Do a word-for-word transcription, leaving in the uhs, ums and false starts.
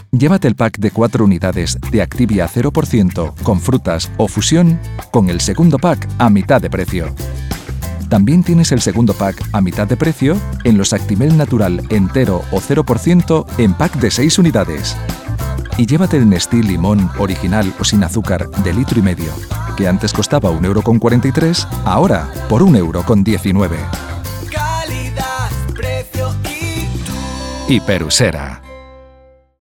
Llévate el pack de cuatro unidades de Activia cero por ciento con frutas o fusión con el segundo pack a mitad de precio. También tienes el segundo pack a mitad de precio en los Actimel Natural entero o cero por ciento en pack de seis unidades. Y llévate el Nestlé Limón original o sin azúcar de litro y medio, que antes costaba un euro con cuarenta y tres, ahora por un euro con diecinueve. Calidad, precio y tú. Hiperusera.